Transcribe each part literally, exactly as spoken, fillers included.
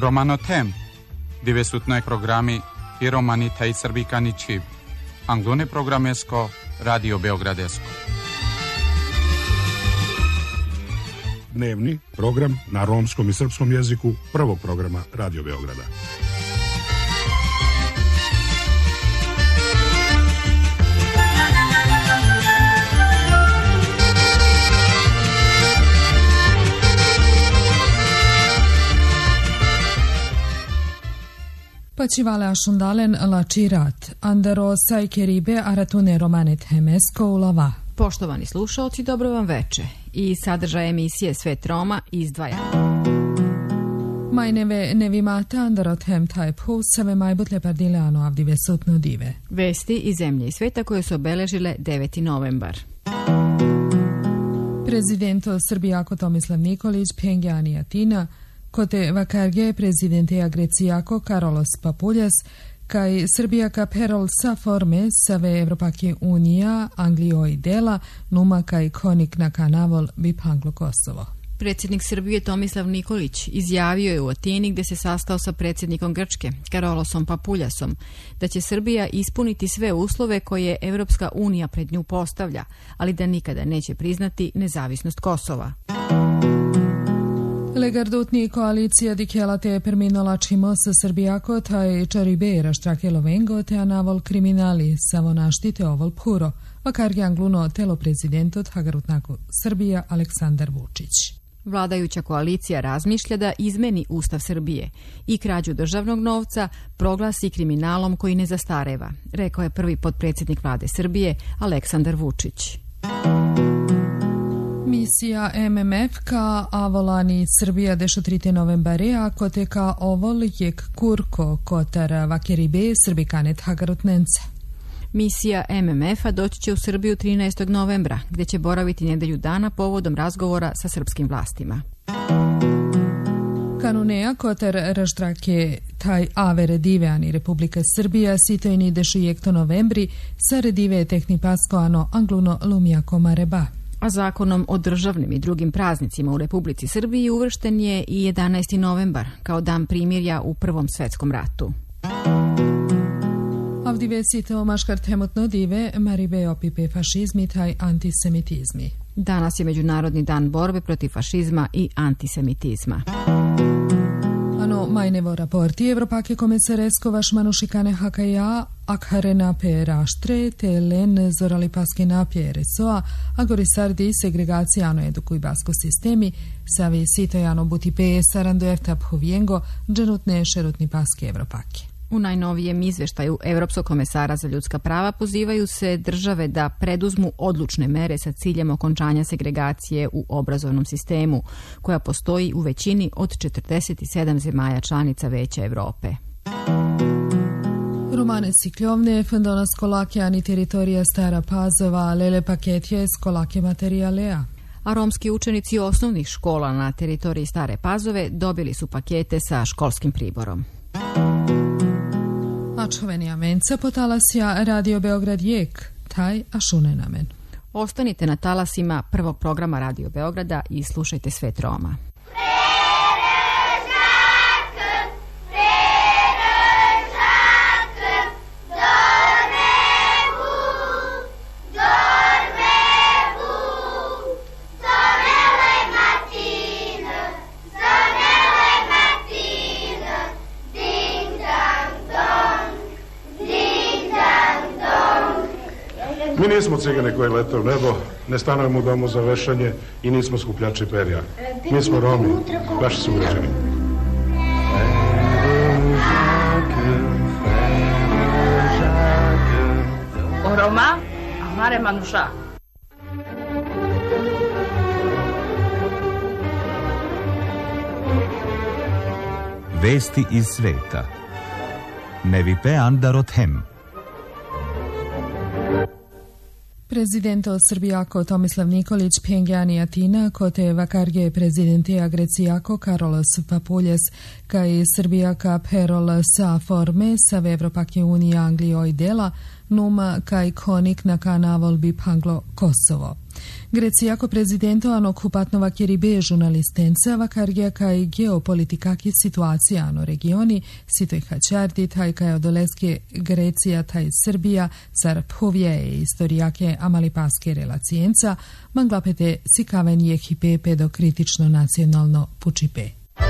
Romano tem, dove su noi programmi i romani taj srbikani čib, anglone programesko, Radio Beogradesko. Dnevni program na romskom i srpskom jeziku prvog programa Radio Beograda. Pačivale ašundalen lačirat, andero sajkeribe aratune romanet hemesko ulava. Poštovani slušalci, dobro vam veče. I sadržaj emisije Svet Roma izdvaja. Majneve nevimate andarot hem taj pus save majbutle pardileano avdive sutno dive. Vesti iz zemlje i sveta koje su obeležile deveti novembar. Prezidento Srbijako Tomislav Nikolić, Pengjani Atina, kote vakarge prezidente Agrecijako Karolos Papuljas, kaj Srbijaka perol sa forme save Evropake unija, Anglio i dela, numa kaj konik na kanavol bi panglo Kosovo. Predsjednik Srbije Tomislav Nikolić izjavio je u Atini gde se sastao sa predsjednikom Grčke, Karolosom Papuljasom, da će Srbija ispuniti sve uslove koje Evropska unija pred nju postavlja, ali da nikada neće priznati nezavisnost Kosova. Legardutni koalicija dikjela te perminola čimo sa Srbijako taj čaribera štrakelo vengo te anavol kriminali savonaštite ovol puro, vakargi angluno telo prezidentot Hagarutnaku Srbija Aleksandar Vučić. Vladajuća koalicija razmišlja da izmeni Ustav Srbije i krađu državnog novca proglasi kriminalom koji ne zastareva, rekao je prvi potpredsjednik vlade Srbije Aleksandar Vučić. Misija M M F ka avolani Srbija dešutrite novembare, ako te ka ovol jek kurko kotar vakeribe srbikanet Hagarutnence. Misija M M F-a doći će u Srbiju trinaestog novembra, gdje će boraviti nedelju dana povodom razgovora sa srpskim vlastima. Kanunea kotar raštrake taj ave redive ani Republika Srbija sitojni dešu jekto novembri sa redive tehni pasko ano angluno lumija komareba. A zakonom o državnim i drugim praznicima u Republici Srbiji uvršten je i jedanaesti novembar kao dan primirja u Prvom svetskom ratu. Avdive sito maškart hemotno dive maribe opipe fašizmi taj antisemitizmi. Danas je Međunarodni dan borbe protiv fašizma i antisemitizma. Ano majnevo raporti Evropake komisaresko vaš manušikane hakaja akharena pe raštre te len zorali paske napje resoa agorisardi segregacijano edukuj basko sistemi savi sitojano buti pe sarando efta phoviengo dženutne šerutni paske Evropake. U najnovijem izveštaju Evropskog komesara za ljudska prava pozivaju se države da preduzmu odlučne mere sa ciljem okončanja segregacije u obrazovnom sistemu, koja postoji u većini od četrdeset sedam zemalja članica Veća Evrope. Romane Sikljovne, Fondona Skolake ani teritorija Stara Pazova, Lele Paketje, Skolake Materijalea. A romski učenici osnovnih škola na teritoriji Stare Pazove dobili su pakete sa školskim priborom. Ačhovenija menca po talasja Radio Beograd jek, taj ašune namen. Ostanite na talasima prvog programa Radio Beograda i slušajte Svet Roma. Mi nismo cigane koji lete u nebo, ne stanujemo u domu za vešanje i nismo skupljači perja. Mi smo Romi, vaši sugrađani. O Roma, amare manuša. Vesti iz sveta. Nevipe andarot hem. Prezidento Srbijako Tomislav Nikolić Pengjani Atina kote vakarge prezidente Agrecijako Karolos Papuljas kaj Srbijaka perol sa forme save Evropake unija Anglio i dela numa kaj konik na kanavol bi panglo Kosovo. Grecija ako prezidento ano kupatnova kjeribe žurnalistenca vakargija kaj geopolitikaki situacija ano regioni, sitoj hačardi, taj kaj odoleske Grecija, taj Srbija, car povije istorijake amalipaske relacijenca, manglapete sikaven je hipe pedokritično nacionalno pučipe.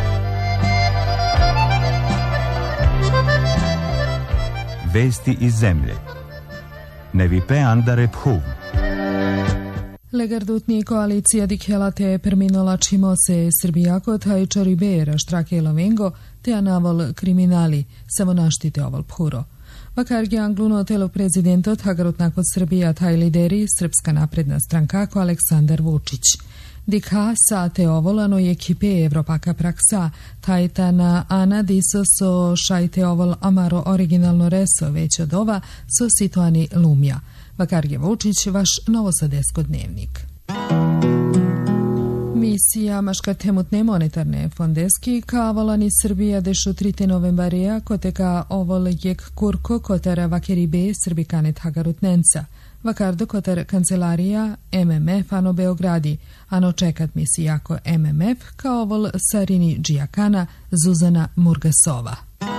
Vesti iz zemlje. Nevipe andare phuv. Legardutni koalicija dikhelate perminola čimo se Srbijako taj čoribera štrake lovengo te anavol kriminali, samo naštite ovol puro. Vakargi angluno telo prezidento tagarutna kod Srbija taj lideri Srpska napredna strankako Aleksandar Vučić. Dikha sa te ovolano je kipe Evropaka praksa, tajta na ana diso so šajte ovol amaro originalno reso već od ova so situani lumja. Vakarge Vučić, vaš novosadesko dnevnik. Misija maškartemutne monetarne fondeski ka volani Srbija dešu trite novembarija koteka ovol jek kurko kotara vakeribe srbikane tagarutnenca. Vakardo kotar kancelarija M M F ano Beogradi, ano čekat misijako M M F kao ovol Sarini Džijakana Zuzana Murgasova.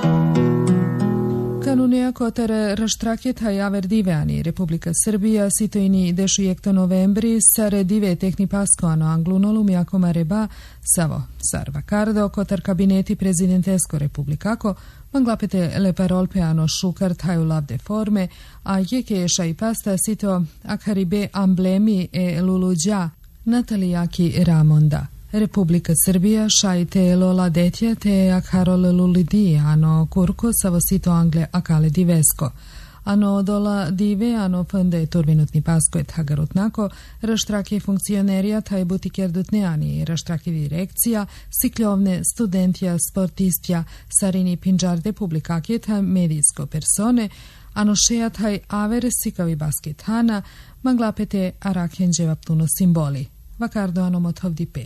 Kanunija kotare raštraketa javer diveani Republika Srbija sitojni dešu jekto novembri sare dive tehni paskoano anglunolum jako mareba savo sar vakardo kotar kabineti prezidentesko republikako manglapete le parolpe ano šukar taju lavde forme a jeke šaj pasta sito akaribe amblemi e luluđa Natalijaki Ramonda. Republika Srbija šajte lola detja te akharol lulidi ano kurko savosito angle akale divesko. Ano dola dive ano fende turminutni pasko et hagarutnako, raštrake funkcionerija taj butikerdutneani, raštrake direkcija, sikljovne studentja, sportistja, sarini pinđarde publikake ta medijsko persone, ano šeja taj aver sikavi basketana, manglapete arakhenđeva ptuno simboli. Vakardo ano motovdipe.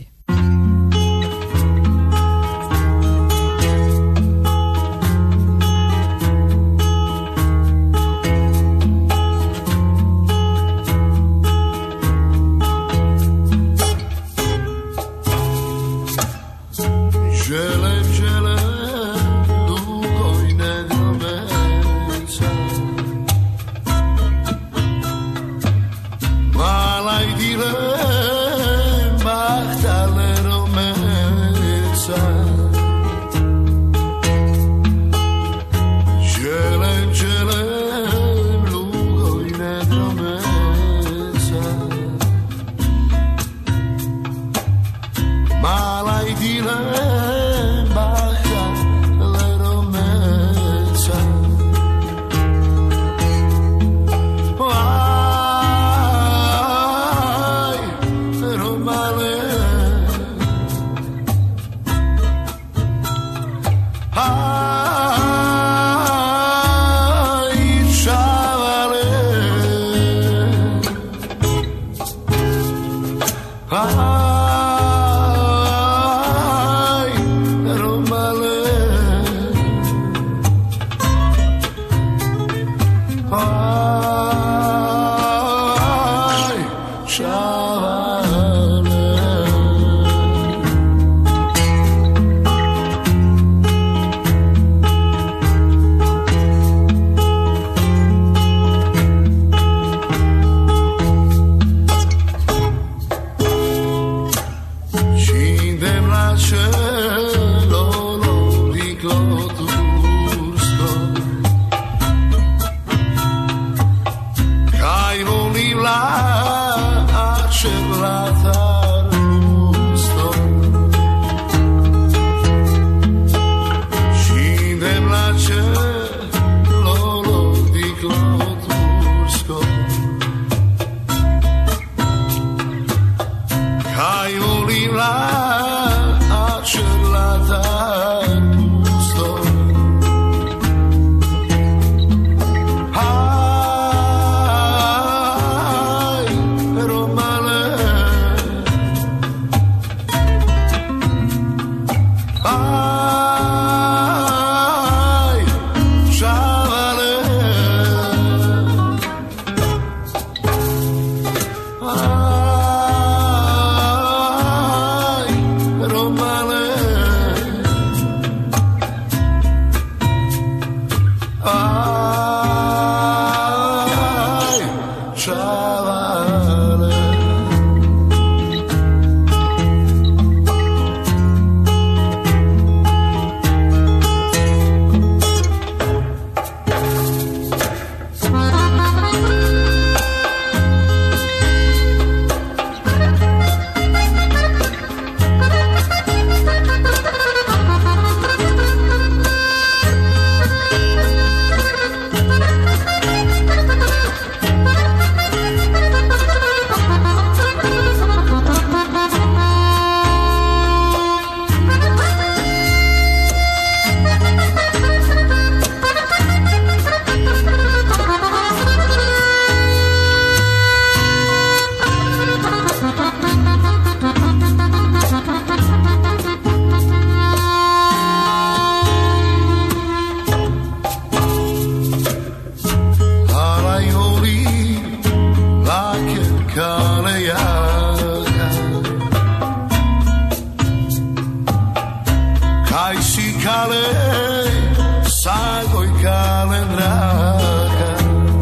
kale sagoj kale draga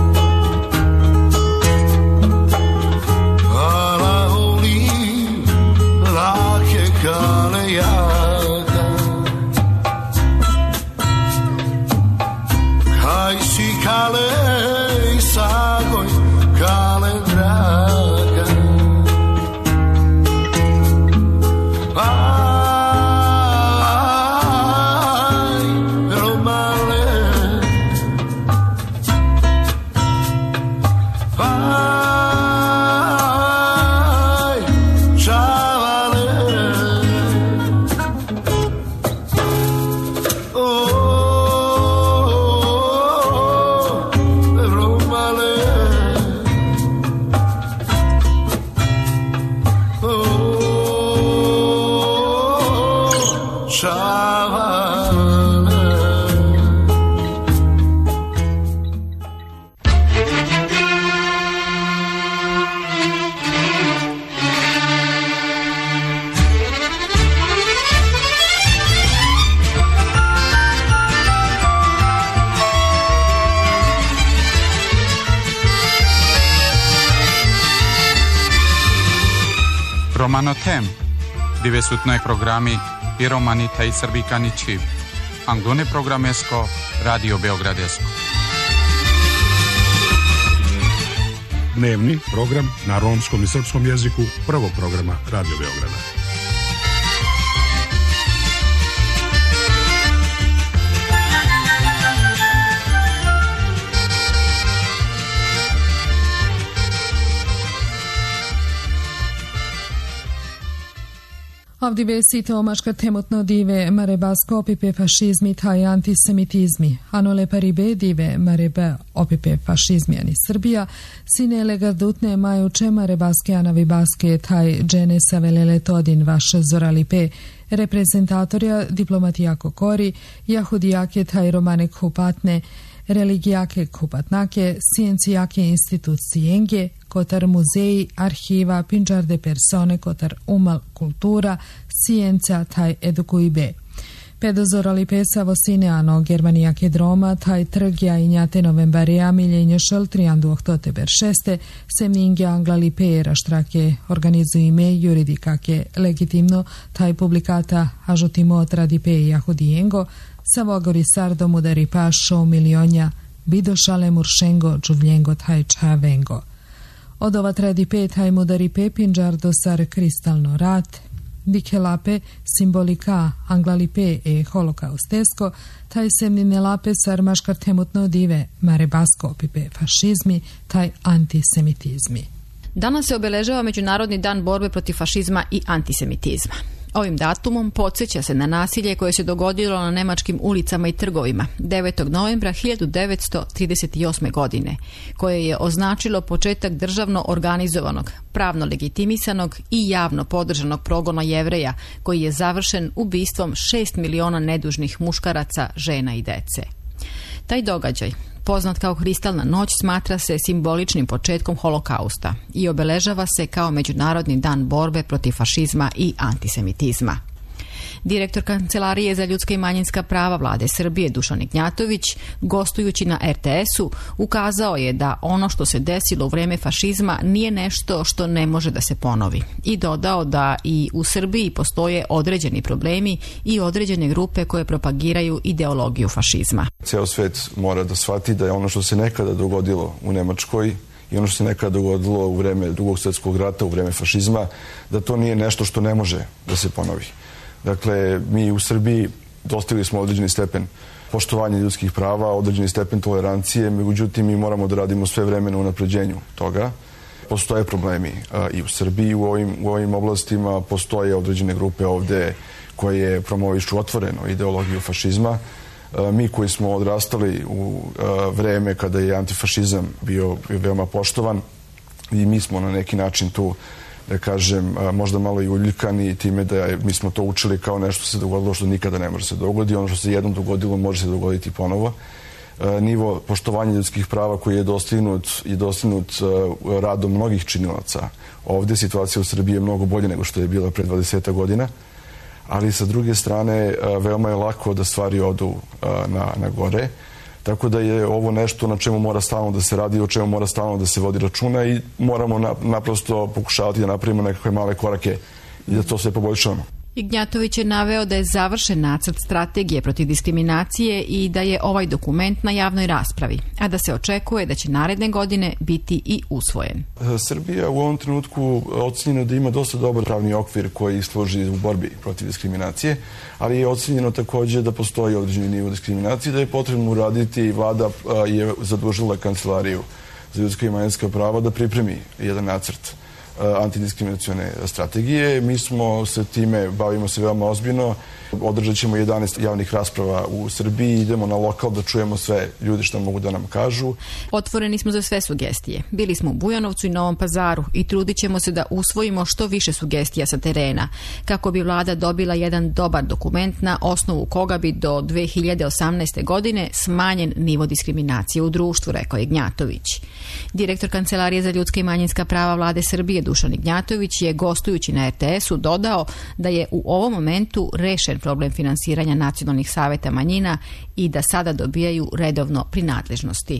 ala oli lake kale jaga kaj si kale sagoj kale draga Romano Tem, dove su noi programmi i romani taj srbikani čiv. Anglone programesko, Radio Beogradesko. Dnevni program na romskom i srpskom jeziku prvog programa Radio Beograda. Ovdje vesite omaška temotno dive marebasko opipe fašizmi taj antisemitizmi. Anole paribe dive marebe opipe fašizmi ani Srbija. Sine legardutne majuče marebaske anavi baske taj džene savelele todin vaš zoralipe. Reprezentatorja diplomatijako kori, jahudijake taj romanek hupatne, religijake kupatnake, sciencijake institucijenge, kotar muzeji, arhiva, pinđar de persone, kotar umal kultura, scienca taj edukujbe. Pedozorali pesavo sineano germanijake droma, taj trgja i njate novembarija miljenje šeltrijandu ohtoteber šeste, semninge anglali pera štrake organizuju ime juridikake legitimno, taj publikata ažutimo tradi pe jahudijengo, savogori sardom udari pašo milionja, bidošale muršengo džuvljengo taj čavengo. Od ova tradi pe taj mudari pe pinđar dosar kristalno rat, dikelape simbolika anglalipe e holokaustesko, taj semnine lape sar maškar temutno dive marebasko opipe fašizmi, taj antisemitizmi. Danas se obeležava Međunarodni dan borbe protiv fašizma i antisemitizma. Ovim datumom podsjeća se na nasilje koje se dogodilo na nemačkim ulicama i trgovima devetog novembra hiljadu devetsto trideset osme. godine, koje je označilo početak državno organizovanog, pravno legitimisanog i javno podržanog progona Jevreja, koji je završen ubistvom šest miliona nedužnih muškaraca, žena i dece. Taj događaj, poznat kao Kristalna noć, smatra se simboličnim početkom holokausta i obeležava se kao Međunarodni dan borbe protiv fašizma i antisemitizma. Direktor Kancelarije za ljudska i manjinska prava Vlade Srbije Dušan Ignjatović, gostujući na er te esu, ukazao je da ono što se desilo u vreme fašizma nije nešto što ne može da se ponovi i dodao da i u Srbiji postoje određeni problemi i određene grupe koje propagiraju ideologiju fašizma. Ceo svet mora da shvati da je ono što se nekada dogodilo u Nemačkoj i ono što se nekada dogodilo u vreme Drugog svjetskog rata, u vreme fašizma, da to nije nešto što ne može da se ponovi. Dakle, mi u Srbiji dostigli smo određeni stepen poštovanja ljudskih prava, određeni stepen tolerancije, međutim mi moramo da radimo sve vreme na unapređenju toga. Postoje problemi a, i u Srbiji u ovim, u ovim oblastima, postoje određene grupe ovde koje promovišu otvoreno ideologiju fašizma. A, mi koji smo odrastali u a, vreme kada je antifašizam bio, bio veoma poštovan i mi smo na neki način tu, da kažem, možda malo i uljuljkani time da je, mi smo to učili kao nešto se dogodilo što nikada ne može se dogoditi. Ono što se jednom dogodilo može se dogoditi ponovo. E, nivo poštovanja ljudskih prava koji je dostignut i dostignut e, radom mnogih činilaca. Ovdje situacija u Srbiji je mnogo bolje nego što je bila pre dvadeset godina, ali sa druge strane veoma je lako da stvari odu na, na gore. Tako da je ovo nešto na čemu mora stalno da se radi, o čemu mora stalno da se vodi računa i moramo na, naprosto pokušavati da napravimo nekakve male korake i da to sve poboljšamo. Ignjatović je naveo da je završen nacrt strategije protiv diskriminacije i da je ovaj dokument na javnoj raspravi, a da se očekuje da će naredne godine biti i usvojen. Srbija u ovom trenutku ocenjeno da ima dosta dobar pravni okvir koji služi u borbi protiv diskriminacije, ali je ocenjeno takođe da postoji određeni nivo diskriminacije, da je potrebno uraditi i vlada je zadužila Kancelariju za ljudska i manjinska prava da pripremi jedan nacrt antidiskriminacione strategije. Mi smo se time, bavimo se veoma ozbiljno. Održat ćemo jedanaest javnih rasprava u Srbiji, idemo na lokal da čujemo sve ljudi što mogu da nam kažu. Otvoreni smo za sve sugestije. Bili smo u Bujanovcu i Novom Pazaru i trudit ćemo se da usvojimo što više sugestija sa terena, kako bi vlada dobila jedan dobar dokument na osnovu koga bi do dve hiljade osamnaeste. godine smanjen nivo diskriminacije u društvu, rekao je Ignjatović. Direktor Kancelarije za ljudska i manjinska prava vlade Srbije Dušan Ignjatović je gostujući na er te esu dodao da je u ovom momentu rešen problem finansiranja nacionalnih saveta manjina i da sada dobijaju redovno prinadležnosti.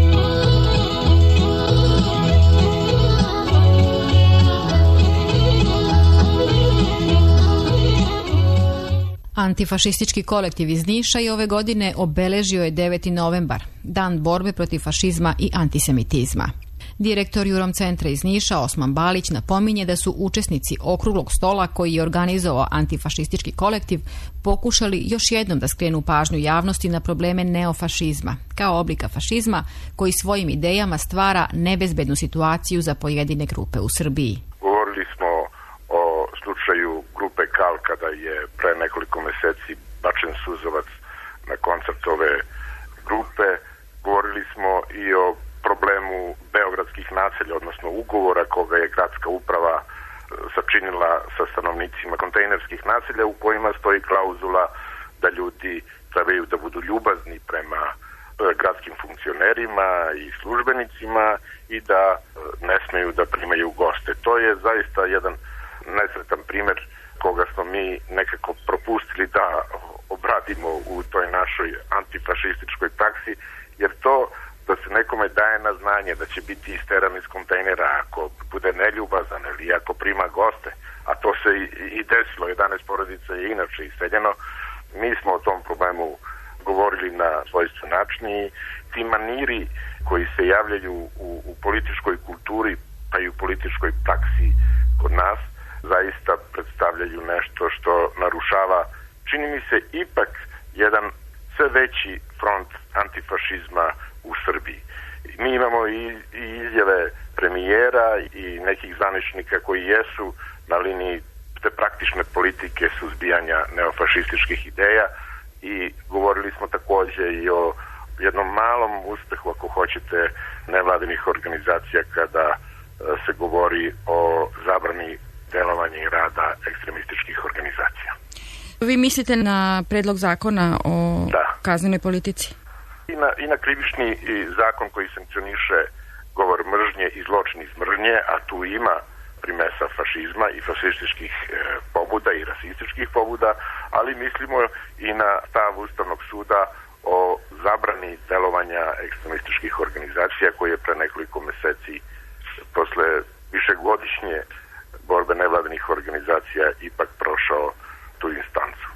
Antifašistički kolektiv iz Niša i ove godine obeležio je deveti novembar, dan borbe protiv fašizma i antisemitizma. Direktor Jurom centra iz Niša, Osman Balić, napominje da su učesnici okruglog stola koji je organizovao antifašistički kolektiv pokušali još jednom da skrenu pažnju javnosti na probleme neofašizma, kao oblika fašizma koji svojim idejama stvara nebezbednu situaciju za pojedine grupe u Srbiji. Govorili smo o slučaju grupe Kal kada je pre nekoliko meseci bačen suzavac na koncert ove grupe. Govorili smo i o problemu beogradskih naselja, odnosno ugovora koga je gradska uprava sačinila sa stanovnicima kontejnerskih naselja u kojima stoji klauzula da ljudi trebaju da budu ljubazni prema gradskim funkcionerima i službenicima i da ne smeju da primaju goste. To je zaista jedan nesretan primer koga smo mi nekako propustili da obradimo u toj našoj antifašističkoj praksi, jer to da se nekome daje na znanje da će biti isteran iz kontejnera ako bude neljubazan ili ako prima goste, a to se i, i desilo, jedanaest porodica je inače iseljeno. Mi smo o tom problemu govorili na svojstven način i ti maniri koji se javljaju u, u političkoj kulturi pa i u političkoj praksi kod nas zaista predstavljaju nešto što narušava, čini mi se, ipak jedan sve veći front antifašizma u Srbiji. Mi imamo i, i izjave premijera i nekih zvaničnika koji jesu na liniji te praktične politike suzbijanja neofašističkih ideja i govorili smo takođe i o jednom malom uspehu, ako hoćete, nevladinih organizacija kada se govori o zabrani delovanja i rada ekstremističkih organizacija. Vi mislite na predlog zakona o da. kaznenoj politici? I na, I na krivični zakon koji sankcioniše govor mržnje i zločin iz mržnje, a tu ima primesa fašizma i fašističkih e, pobuda i rasističkih pobuda, ali mislimo i na stav Ustavnog suda o zabrani delovanja ekstremističkih organizacija koji je pre nekoliko meseci posle višegodišnje borbe nevladinih organizacija ipak prošao tu instancu.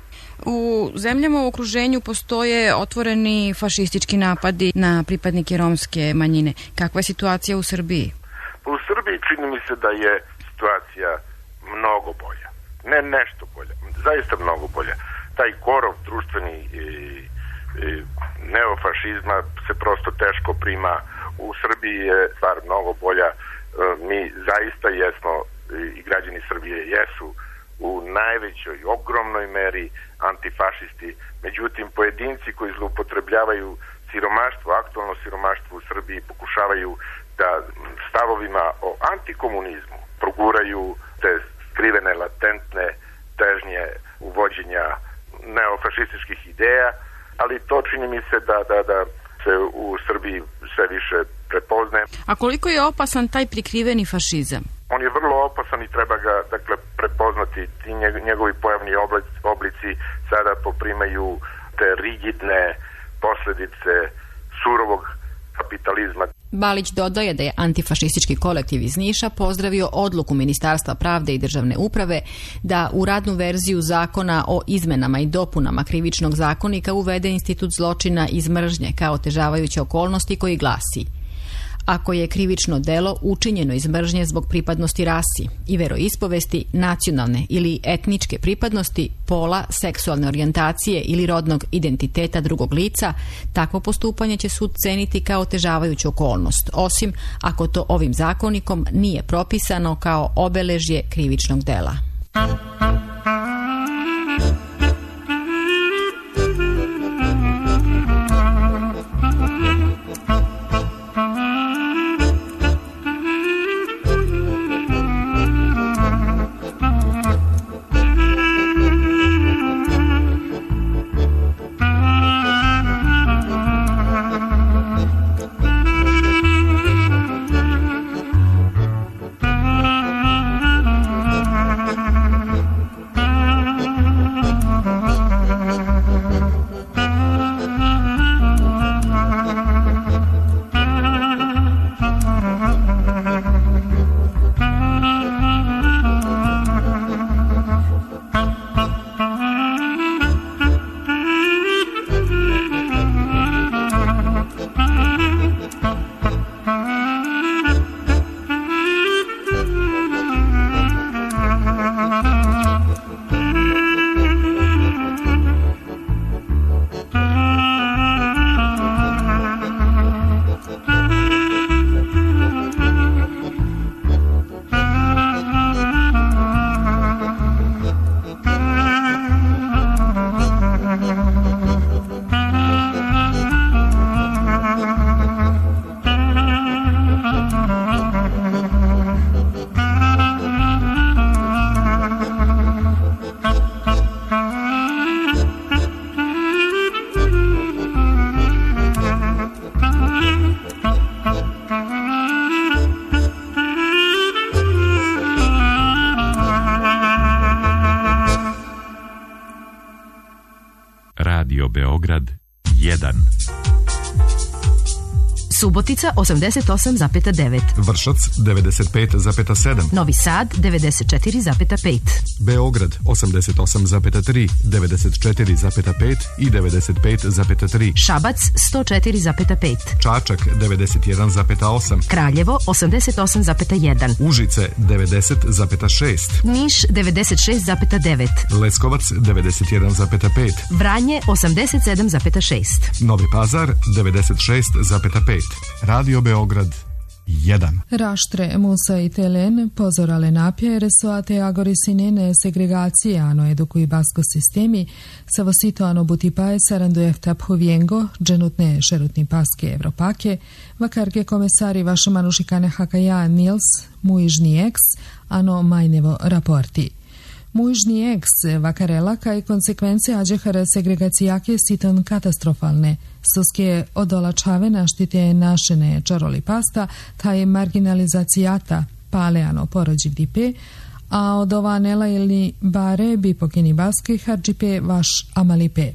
U zemljama u okruženju postoje otvoreni fašistički napadi na pripadnike romske manjine. Kakva je situacija u Srbiji? U Srbiji čini mi se da je situacija mnogo bolja. Ne nešto bolja, zaista mnogo bolja. Taj korov društveni i, i neofašizma se prosto teško prima. U Srbiji je stvar mnogo bolja. Mi zaista jesmo i građani Srbije jesu u najvećoj, ogromnoj meri antifašisti. Međutim, pojedinci koji zloupotrebljavaju siromaštvo, aktualno siromaštvo u Srbiji, pokušavaju da stavovima o antikomunizmu proguraju te skrivene, latentne težnje uvođenja neofašističkih ideja, ali to čini mi se da, da, da se u Srbiji sve više prepoznaje. A koliko je opasan taj prikriveni fašizam? On je vrlo opasan i treba ga, dakle, prepoznati poznati ti njegovi pojavni oblici sada poprimaju te rigidne posljedice surovog kapitalizma. Balić dodaje da je antifašistički kolektiv iz Niša pozdravio odluku Ministarstva pravde i državne uprave da u radnu verziju zakona o izmenama i dopunama krivičnog zakonika uvede institut zločina iz mržnje kao otežavajuće okolnosti koji glasi: ako je krivično delo učinjeno iz mržnje zbog pripadnosti rasi i veroispovesti, nacionalne ili etničke pripadnosti, pola, seksualne orijentacije ili rodnog identiteta drugog lica, takvo postupanje će sud ceniti kao otežavajuću okolnost, osim ako to ovim zakonikom nije propisano kao obeležje krivičnog dela. Beograd jedan. Subotica osamdeset osam zarez devet. Vršac devedeset pet zarez sedam. Novi Sad devedeset četiri zarez pet. Beograd osamdeset osam zarez tri, devedeset četiri zarez pet i devedeset pet zarez tri. Šabac sto četiri zarez pet. Čačak devedeset jedan zarez osam. Kraljevo osamdeset osam zarez jedan. Užice devedeset zarez šest. Niš devedeset šest zarez devet. Leskovac devedeset jedan zarez pet. Vranje osamdeset sedam zarez šest. Novi Pazar devedeset šest zarez pet. Radio Beograd jedan. Raštre, Musa i Telen pozorale napjere soate agorisine segregacije ano eduku i basko sistemi sa vosito ano butipaje sarandujefta phuviengo dženutne šerutni paske evropake vakarke komesari vaša manušikane hakaja Nils muižni eks ano majnevo raporti. Muižni eks vakarela kaj konsekvence ađehara segregacijake siton katastrofalne, soske odolačave naštite našene čaroli pasta, taj marginalizacijata paleano porođiv dipe, a od ova nela ili bare bi pokeni baske harđipe vaš amalipe.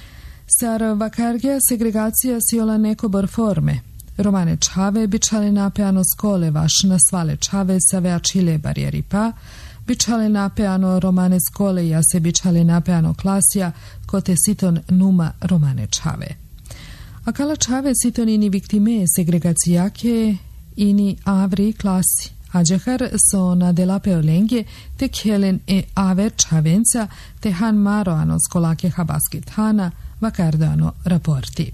Sar vakargea segregacija siola neko bor forme. Romane čave bičale napeano skole vaš na svale čave sa veačile barijeri pa, bičale napeano romane skole ja se bičale napeano klasija kote siton numa romane čave. A kala čave siton ini viktime segregacijake ini avri klasi. Ađehar so na delape olengje te kjelen e aver čavenca te han maro ano skolake habaskit hana vakardo raporti.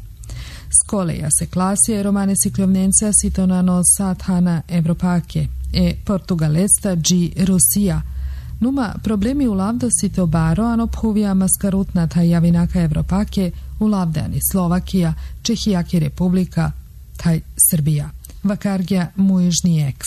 Skole ja se klasije romane siklovnenca siton ano sat hana evropake e portugalesta gi Rusija. Numa problemi u lavdo sito baro ano phuvija maskarutna ta javinaka evropake u lavdani Slovakija, Čehijaki republika, taj Srbija. Vakargja muižni eks.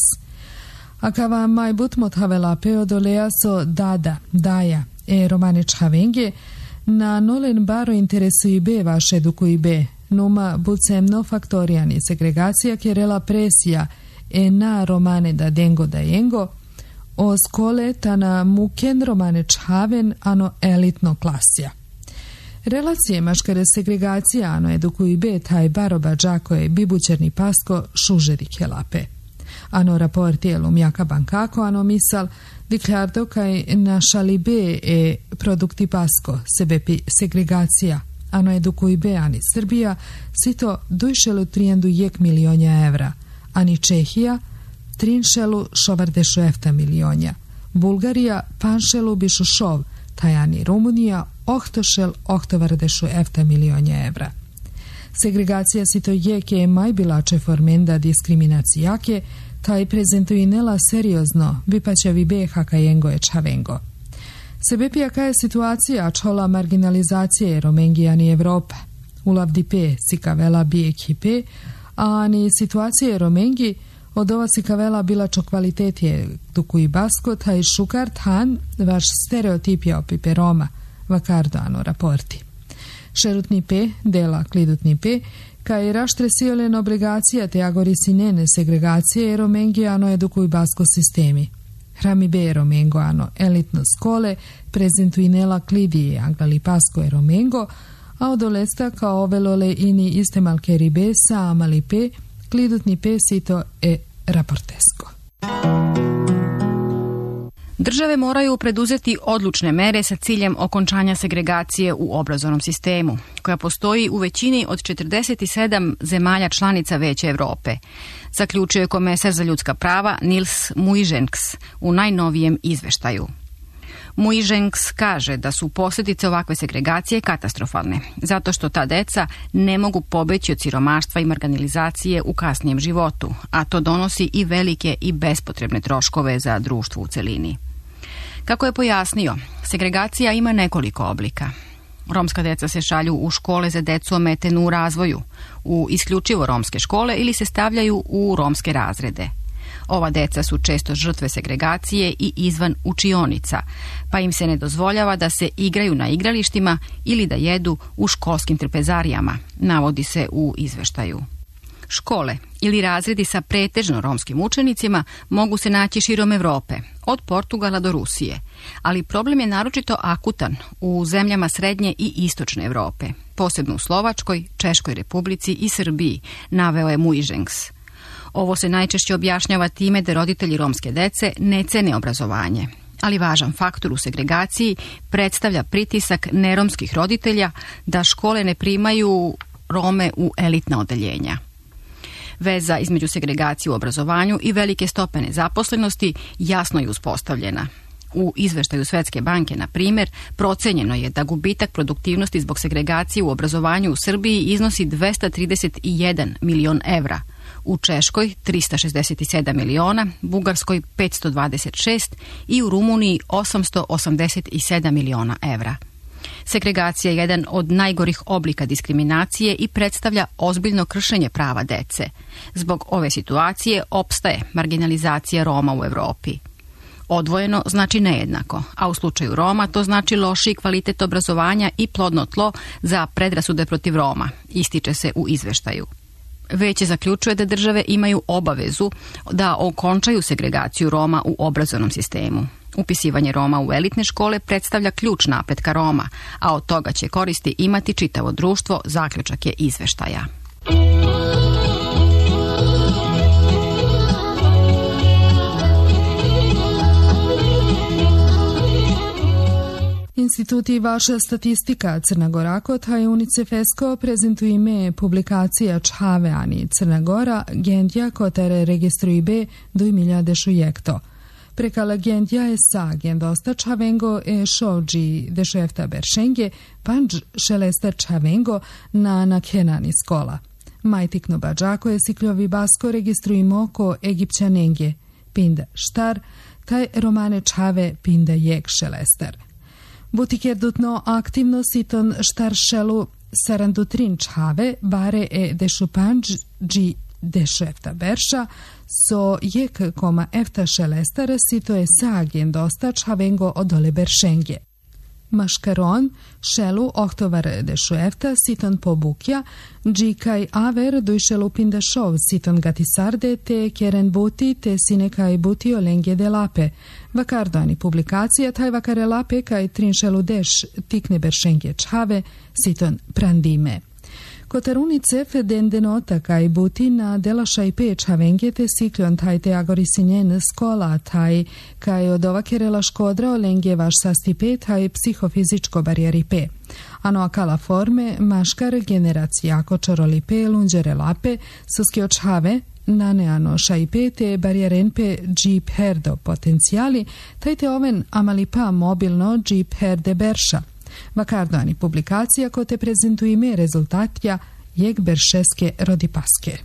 A kava majbut mothavelape odolea so dada, daja e romane čhavenge na nolen baro interesu i be vaše duku i be. Numa bucemno faktorijani segregacija kjerela presija e na romane da dengo da jengo, o skole tana muken romane čhaven ano elitno klasija. Relacije maškare segregacija ano edukuj be taj baroba džakoje bibućerni pasko šužeri kelape. Ano raporti elum jaka bankako ano misal diklardo kaj na šalibe e produkti pasko sebepi segregacija ano edukuj be ani Srbija sito dujšelu trijendu jek milionja evra, ani Čehija trinšelu šovardešu efta milionja, Bulgarija panšelu bišu šov, tajani Rumunija ohtošel ohtovardešu efta milionja evra. Segregacija sito jeke je majbilače formenda diskriminacijake, taj prezentuinela seriozno vipaćevi be hakajengo je čavengo. Sebepija ka je situacija čola marginalizacije Romengijani Evropa. Ulavdi pe sikavela bi ekipe, a ni situacije Romengi od ova sikavela bila čo kvalitetije duku i basko, taj šukar tan vaš stereotipija opipe Roma, vakardo ano raporti. Šerutni pe, dela klidutni pe, ka je raštresiolen obligacija te agorisinene segregacije Romengijano eduku i basko sistemi. Hrami be Romengo ano elitno skole prezentuinela klidije anglali pasko e Romengo, a odolesta kao ovelole ini istemalke ribe sa amali pe, klidutni pe sito e raportesko. Države moraju preduzeti odlučne mere sa ciljem okončanja segregacije u obrazovnom sistemu, koja postoji u većini od četrdeset sedam zemalja članica Veća Evrope, zaključio je komesar za ljudska prava Nils Muižnieks u najnovijem izveštaju. Muižnieks kaže da su posljedice ovakve segregacije katastrofalne, zato što ta deca ne mogu pobeći od siromaštva i marginalizacije u kasnijem životu, a to donosi i velike i bespotrebne troškove za društvo u celini. Kako je pojasnio, segregacija ima nekoliko oblika. Romska deca se šalju u škole za decu ometenu u razvoju, u isključivo romske škole ili se stavljaju u romske razrede. Ova deca su često žrtve segregacije i izvan učionica, pa im se ne dozvoljava da se igraju na igralištima ili da jedu u školskim trpezarijama, navodi se u izveštaju. Škole ili razredi sa pretežno romskim učenicima mogu se naći širom Evrope, od Portugala do Rusije, ali problem je naročito akutan u zemljama srednje i istočne Evrope, posebno u Slovačkoj, Češkoj Republici i Srbiji, naveo je Muižnieks. Ovo se najčešće objašnjava time da roditelji romske dece ne cene obrazovanje, ali važan faktor u segregaciji predstavlja pritisak neromskih roditelja da škole ne primaju Rome u elitna odeljenja. Veza između segregacije u obrazovanju i velike stope nezaposlenosti jasno je uspostavljena. U izveštaju Svetske banke, na primjer, procenjeno je da gubitak produktivnosti zbog segregacije u obrazovanju u Srbiji iznosi dvesta trideset jedan milion evra, u Češkoj trista šezdeset sedam miliona, Bugarskoj petsto dvadeset šest i u Rumuniji osamsto osamdeset sedam miliona evra. Segregacija je jedan od najgorih oblika diskriminacije i predstavlja ozbiljno kršenje prava dece. Zbog ove situacije opstaje marginalizacija Roma u Evropi. Odvojeno znači nejednako, a u slučaju Roma to znači lošiji kvalitet obrazovanja i plodno tlo za predrasude protiv Roma, ističe se u izveštaju. Veće zaključuje da države imaju obavezu da okončaju segregaciju Roma u obrazovnom sistemu. Upisivanje Roma u elitne škole predstavlja ključ napretka Roma, a od toga će koristi imati čitavo društvo, zaključak je izveštaja. Instituti vaša statistika Crna Gora kota i UNICEF-esko prezentuju ime publikacija Čhave ani Crna Gora, gendja kotare registruj be duj miljadešu jekto. Prekala gendja je sa gendosta Čhavengo e šovđi dešefta beršenge, panđ šelesta Čhavengo na nakenani skola. Majtikno bađako je sikljovi basko registrujimo ko egipćanenge, pinda štar, taj romane Čhave pinda jek šelestar. Butiker dutno aktivno siton štaršelu sarandutrin Čhave, bare e dešupanđ dži dešefta berša, so jek koma efta šelestar sito je sa agendosta Čhavengo odole beršenge. Maškaron, šelu ohtovar dešuefta, siton pobukja, džikaj aver dujšelu pindešov, siton gatisarde, te keren buti, te sinekaj buti olengje de lape. Vakardani publikacija, taj vakare lape, kaj trinšelu deš, tikne beršengje čhave, siton prandime. Kotarunicef den denota kaj buti na delašaj peč havengete sikljon taj te agorisinjen skola taj kaj od ova kerela škodra olengje vaš sasti pe taj psihofizičko barijeri pe. Ano akala forme maškar generacija kočaroli pe lunđere lape suski očhave naneano šajpe te barijeren pe džip herdo potencijali taj te oven amalipa mobilno džip herde berša. Vakardani publikacija ko te prezentuju ime rezultatja jeg beršeske rodipaske.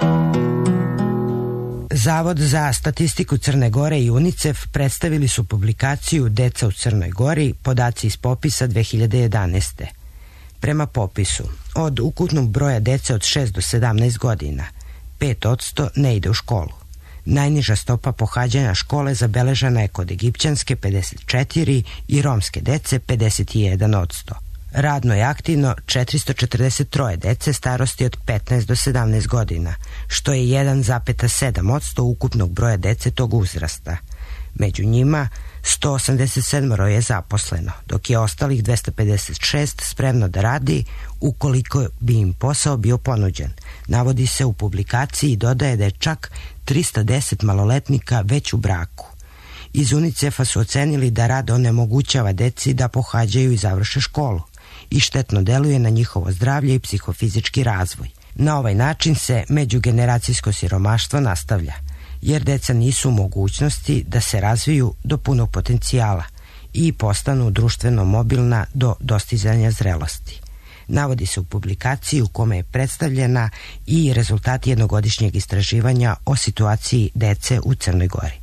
Zavod za statistiku Crne Gore i UNICEF predstavili su publikaciju Deca u Crnoj Gori, podaci iz popisa dve hiljade jedanaeste. Prema popisu, od ukupnog broja dece od šest do sedamnaest godina, pet posto ne ide u školu. Najniža stopa pohađanja škole zabeležena je kod egipćanske pedeset četiri i romske dece pedeset jedan posto. Radno je aktivno četiristo četrdeset tri dece starosti od petnaest do sedamnaest godina, što je jedan zarez sedam posto ukupnog broja dece tog uzrasta. Među njima sto osamdeset sedam je zaposleno, dok je ostalih dvesta pedeset šest spremno da radi ukoliko bi im posao bio ponuđen. Navodi se u publikaciji i dodaje da je čak trista deset maloletnika već u braku. Iz UNICEF-a su ocenili da rad onemogućava deci da pohađaju i završe školu i štetno deluje na njihovo zdravlje i psihofizički razvoj. Na ovaj način se međugeneracijsko siromaštvo nastavlja, jer deca nisu u mogućnosti da se razviju do punog potencijala i postanu društveno mobilna do dostizanja zrelosti. Navodi se u publikaciji u kome je predstavljena i rezultati jednogodišnjeg istraživanja o situaciji dece u Crnoj Gori.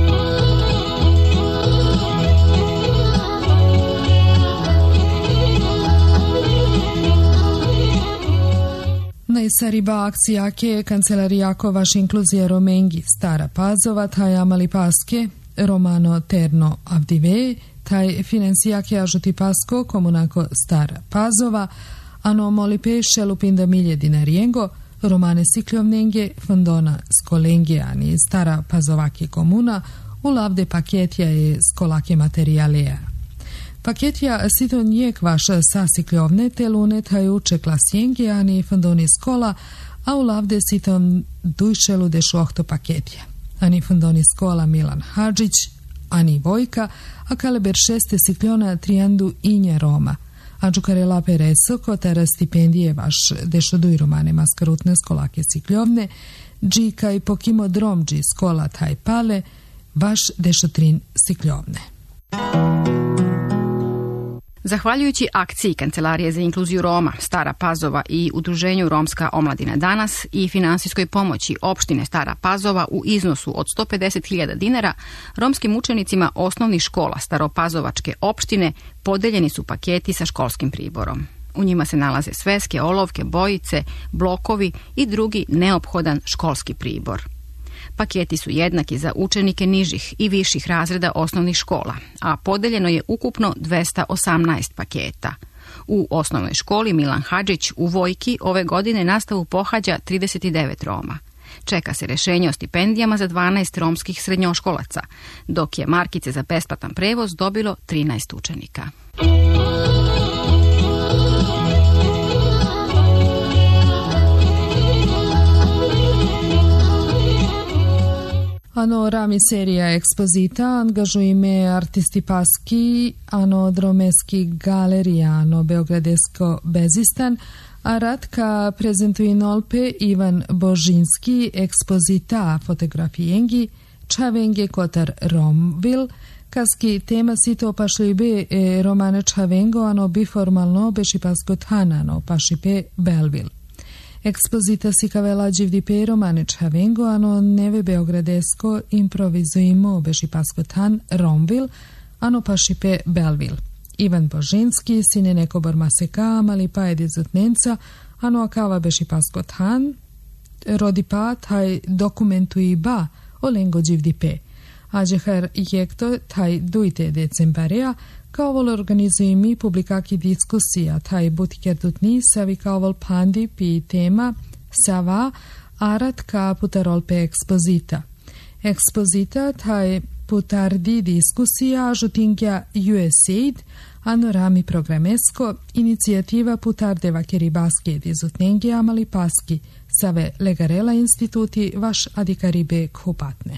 Najsariba akcija ke kancelarijako vaš inkluzije Romengi, Stara Pazova, taj Amali Paske, Romano Terno Avdive, taj financijake ažuti Pasko, komunako Stara Pazova, ano molipe šelupinda milje dinarijengo, Romane Sikljovnenge, Fondona Skolenge, ani Stara Pazovake komuna, u lavde paketja je skolake materijaleja. Paketja siton njek vaš sasikljovne te lune taj uče klasjenge, ani Fondoni skola, a u lavde siton dujšelu deš ohto paketja. Ani Fondoni skola Milan Hadžić, ani Vojka, a kaleber šeste sikljona trijandu inja Roma. A džukare lape reso, kotara stipendije vaš dešoduj romane maskarutne skolake sikljovne, džika i pokimo dromđi skola taj pale, vaš dešotrin sikljovne. Zahvaljujući akciji Kancelarije za inkluziju Roma, Stara Pazova i Udruženju Romska omladina danas i finansijskoj pomoći opštine Stara Pazova u iznosu od sto pedeset hiljada dinara, romskim učenicima osnovnih škola Staropazovačke opštine podeljeni su paketi sa školskim priborom. U njima se nalaze sveske, olovke, bojice, blokovi i drugi neophodan školski pribor. Paketi su jednaki za učenike nižih i viših razreda osnovnih škola, a podeljeno je ukupno dvesta osamnaest paketa. U osnovnoj školi Milan Hadžić u Vojki ove godine nastavu pohađa trideset devet Roma. Čeka se rešenje o stipendijama za dvanaest romskih srednjoškolaca, dok je markice za besplatan prevoz dobilo trinaest učenika. Ano rami serija ekspozita angažujme artisti paski, ano dromeski galerija, ano beogradesko bezistan, a radka prezentuje nolpe Ivan Božinski ekspozita fotografijengi, čavenge kotar Romvil, kaski tema sito pašlibe e romane čavengo, ano biformalno bešipasko tanano pašipe Belvil. Ekspozita si kavela dživdipe romane čavengo, ano neve beogradesko improvizujemo bešipasko tan Romvil, ano pašipe Belvil. Ivan Božinski, sine neko bormaseka, mali pa edizotnenca, ano akava bešipasko tan, rodi pa taj dokumentu i ba o lengo dživdipe. Ađehar jekto taj dujte decembarija, kao vol organizujemi publikaki diskusija, taj butikerdutni savi kao vol pandi pi tema sava arat ka putarol pe ekspozita. Ekspozita taj putardi diskusija žutingja U S A I D, anorami programesko, inicijativa putardeva keribaske dizutnenge amali paski, save legarela instituti vaš adikaribe khupatne.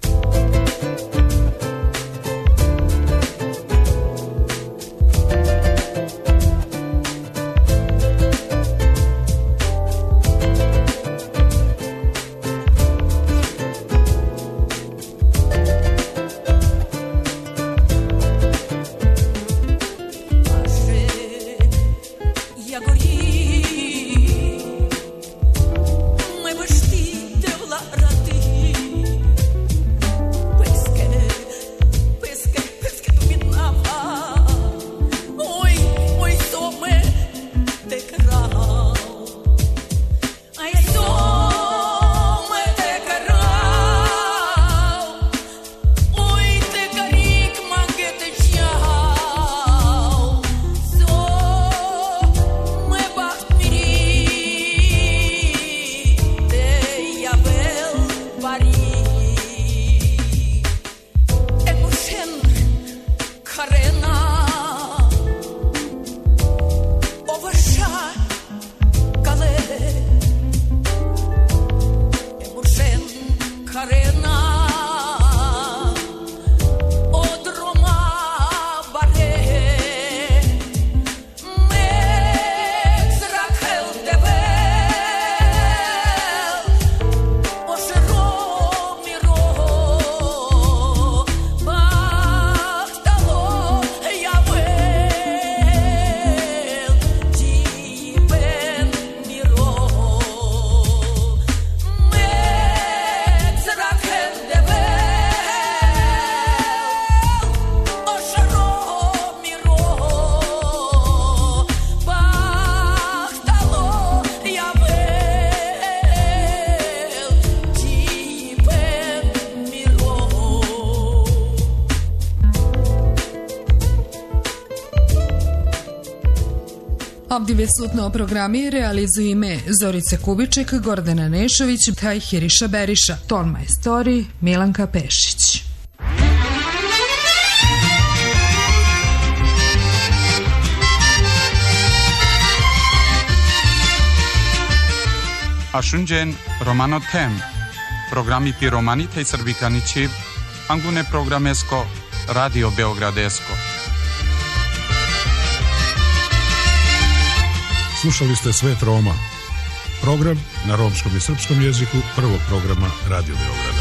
Obdivesutno programi realizuju ime Zorice Kubiček, Gordana Nešović, taj Hiriša Beriša, ton majstori Milanka Pešić. Ashunjen Romano Tem, programi pi Romanita i Srbikani Čiv, angune programesko, Radio Beogradesko. Slušali ste Svet Roma, program na romskom i srpskom jeziku prvog programa Radio Beograda.